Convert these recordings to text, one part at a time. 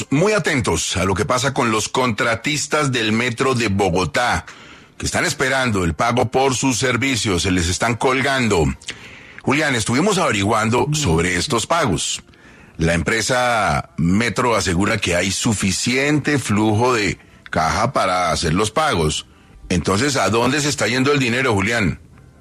muy atentos a lo que pasa con los contratistas del Metro de Bogotá, que están esperando el pago por sus servicios, se les están colgando. Julián, estuvimos averiguando sobre estos pagos. La empresa Metro asegura que hay suficiente flujo de caja para hacer los pagos. Entonces, ¿a dónde se está yendo el dinero, Julián?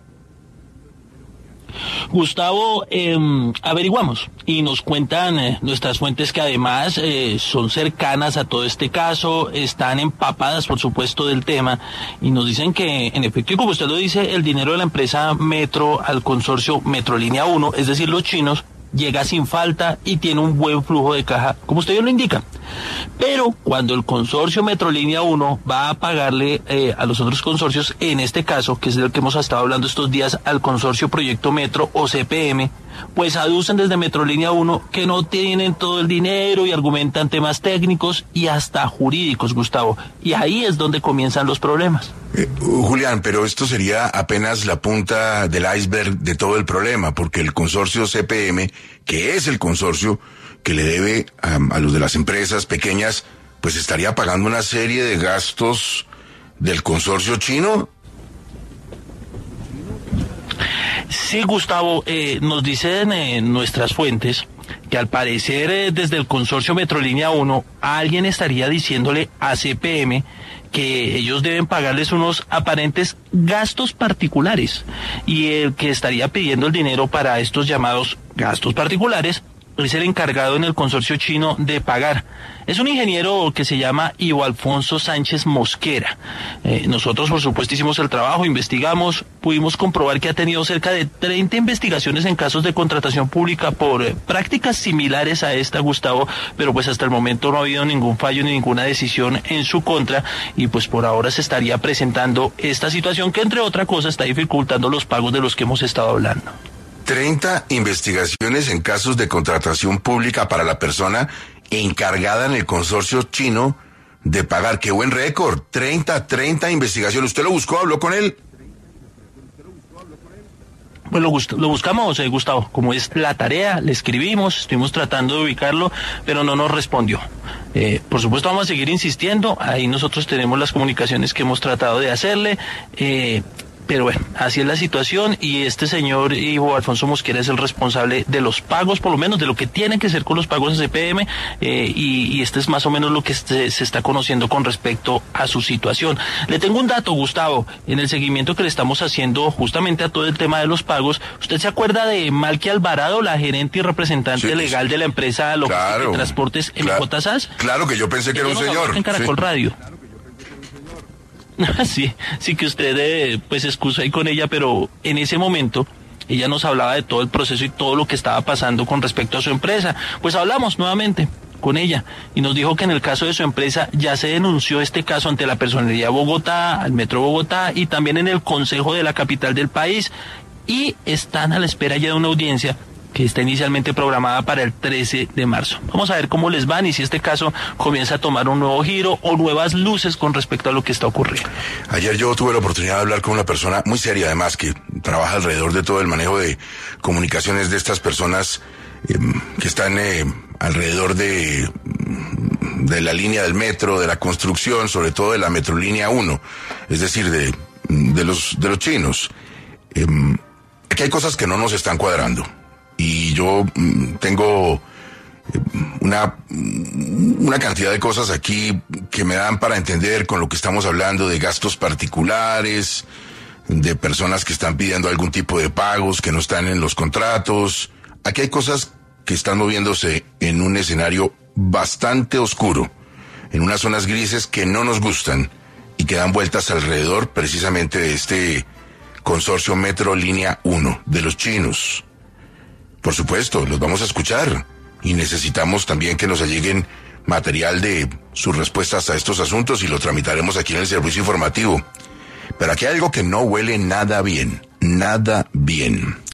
Gustavo, averiguamos y nos cuentan nuestras fuentes que además son cercanas a todo este caso, están empapadas por supuesto del tema y nos dicen que en efecto, y como usted lo dice, el dinero de la empresa Metro al consorcio Metrolínea 1, es decir, los chinos, llega sin falta y tiene un buen flujo de caja, como usted ya lo indica. Pero cuando el consorcio Metrolínea 1 va a pagarle a los otros consorcios, en este caso, que es del que hemos estado hablando estos días, al consorcio Proyecto Metro o CPM, pues aducen desde Metrolínea 1 que no tienen todo el dinero y argumentan temas técnicos y hasta jurídicos, Gustavo. Y ahí es donde comienzan los problemas. Julián, pero esto sería apenas la punta del iceberg de todo el problema, porque el consorcio CPM, que es el consorcio que le debe a los de las empresas pequeñas, pues estaría pagando una serie de gastos del consorcio chino. Sí, Gustavo, nos dicen nuestras fuentes que al parecer desde el consorcio Metrolínea 1 alguien estaría diciéndole a CPM que ellos deben pagarles unos aparentes gastos particulares y el que estaría pidiendo el dinero para estos llamados gastos particulares es el encargado en el consorcio chino de pagar. Es un ingeniero que se llama Ivo Alfonso Sánchez Mosquera. Nosotros, por supuesto, hicimos el trabajo, investigamos, pudimos comprobar que ha tenido cerca de 30 investigaciones en casos de contratación pública por prácticas similares a esta, Gustavo, pero pues hasta el momento no ha habido ningún fallo ni ninguna decisión en su contra y pues por ahora se estaría presentando esta situación que, entre otras cosas, está dificultando los pagos de los que hemos estado hablando. 30 investigaciones en casos de contratación pública para la persona encargada en el consorcio chino de pagar. ¡Qué buen récord! 30 investigaciones. ¿Usted lo buscó? ¿Habló con él? Pues lo buscamos, Gustavo. Como es la tarea, le escribimos, estuvimos tratando de ubicarlo, pero no nos respondió. Por supuesto vamos a seguir insistiendo. Ahí nosotros tenemos las comunicaciones que hemos tratado de hacerle. Pero bueno, así es la situación y este señor Ivo Alfonso Mosquera es el responsable de los pagos, por lo menos de lo que tiene que ser con los pagos de CPM y este es más o menos lo que se está conociendo con respecto a su situación. Le tengo un dato, Gustavo, en el seguimiento que le estamos haciendo justamente a todo el tema de los pagos. ¿Usted se acuerda de Malky Alvarado, la gerente y representante legal de la empresa Logística y Transportes MJ SAS? Claro que yo pensé que era un señor. En Caracol Radio. Sí que usted pues excusa ahí con ella, pero en ese momento ella nos hablaba de todo el proceso y todo lo que estaba pasando con respecto a su empresa. Pues hablamos nuevamente con ella y nos dijo que en el caso de su empresa ya se denunció este caso ante la Personería de Bogotá, al Metro Bogotá y también en el Consejo de la capital del país y están a la espera ya de una audiencia que está inicialmente programada para el 13 de marzo. Vamos a ver cómo les van y si este caso comienza a tomar un nuevo giro o nuevas luces con respecto a lo que está ocurriendo. Ayer yo tuve la oportunidad de hablar con una persona muy seria, además, que trabaja alrededor de todo el manejo de comunicaciones de estas personas que están alrededor de la línea del metro, de la construcción, sobre todo de la Metrolínea 1, es decir, de los chinos. Aquí hay cosas que no nos están cuadrando. Y yo tengo una cantidad de cosas aquí que me dan para entender con lo que estamos hablando de gastos particulares, de personas que están pidiendo algún tipo de pagos que no están en los contratos. Aquí hay cosas que están moviéndose en un escenario bastante oscuro, en unas zonas grises que no nos gustan y que dan vueltas alrededor precisamente de este consorcio Metrolínea 1 de los chinos. Por supuesto, los vamos a escuchar y necesitamos también que nos alleguen material de sus respuestas a estos asuntos y lo tramitaremos aquí en el servicio informativo. Pero aquí hay algo que no huele nada bien, nada bien.